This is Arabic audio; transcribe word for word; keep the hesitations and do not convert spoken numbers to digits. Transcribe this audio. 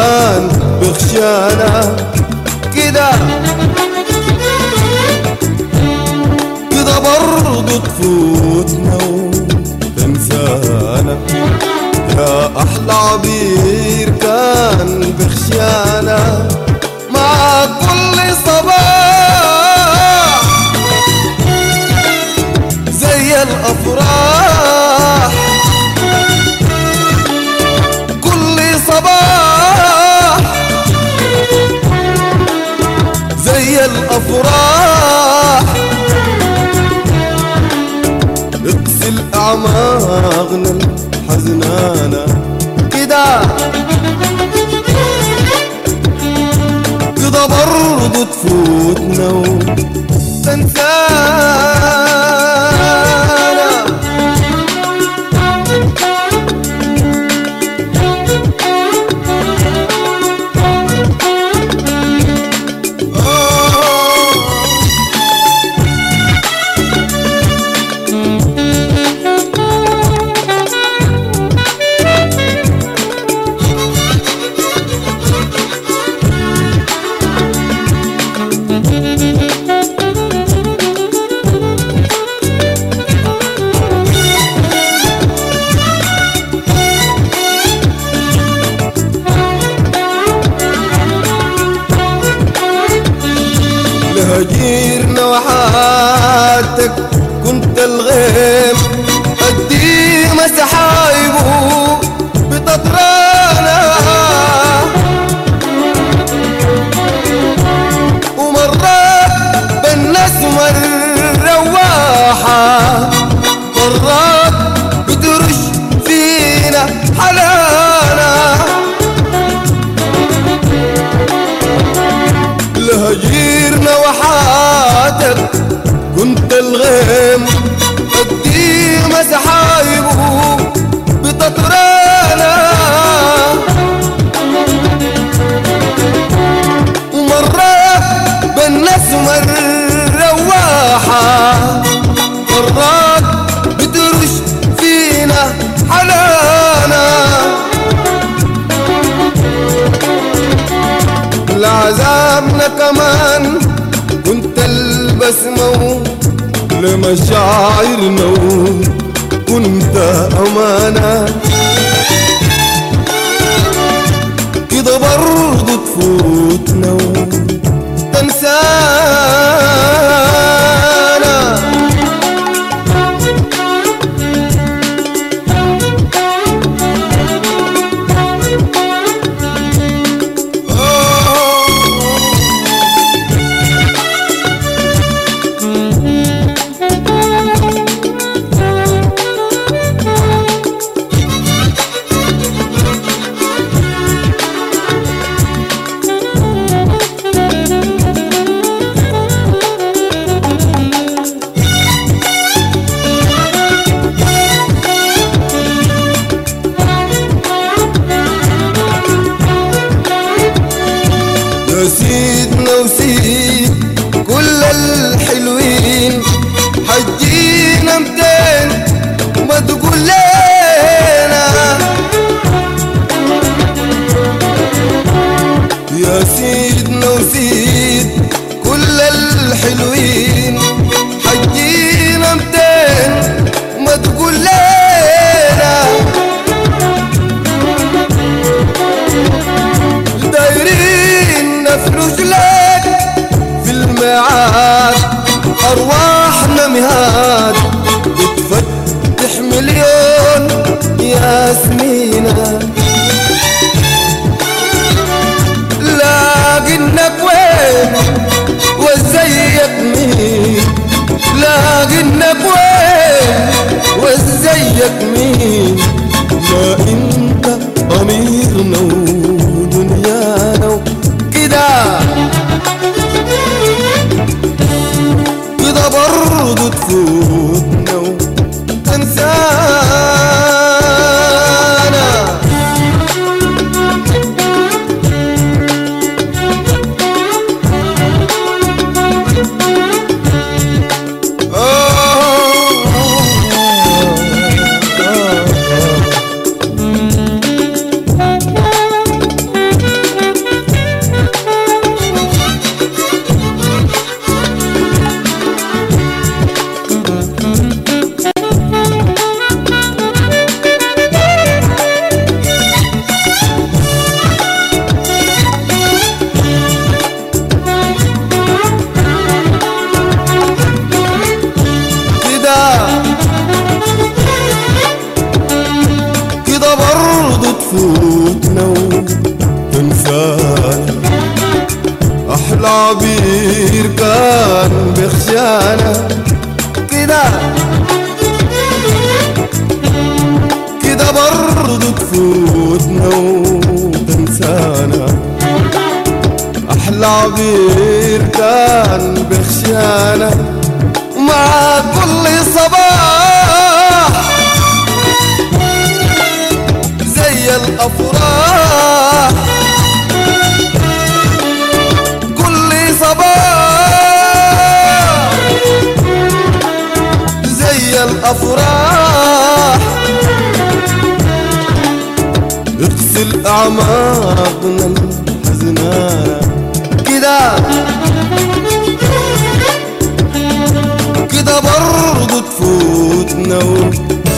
كمان بخشانا كده كده برضو تفوتنا وتنسانا يا أحلى عبير كان بخشانا مع كل صباح زي الأفراح كل صباح زي الأفراح نغسل أعماقنا الحزنانة كده كده برضو تفوتنا وتنسانا هجيرنا وحاتك كنت الغيم قديم سحايبه بتطرانا ومرات بالناس الرواحة مرات بترش فينا حلانا لهجيرنا وحاتك كنت الغيم قديم سحايبه بتطرانا ومرات بالناس الرواحة مرات بترش فينا حلانا لعذابنا كمان كنت البسمة لمشاعرنا كنت أمانة كده برضو تفوتنا وتنسانا سيدنا وسيد كل الحلوين حجينا متين وما تقول لنا يا سيدنا وسيد كل الحلوين حجينا متين وما تقول لنا دايرين نفرش لك في الميعاد أرواحنا مهاد بتفتح مليون ياسمينة لاقينك وين وزيك مين لاقينك وين وزيك مين ما انت ضميرنا ودنيانا كده كده برضو تفوتنا وتنسانا أحلى عبير كان بخشانا كده كده برضو تفوتنا وتنسانا. أحلى عبير كان بخشانا مع كل صباح زي الأفراح. كل صباح زي الأفراح اغسل أعماقنا الحزنانة كده كده برضو تفوتنا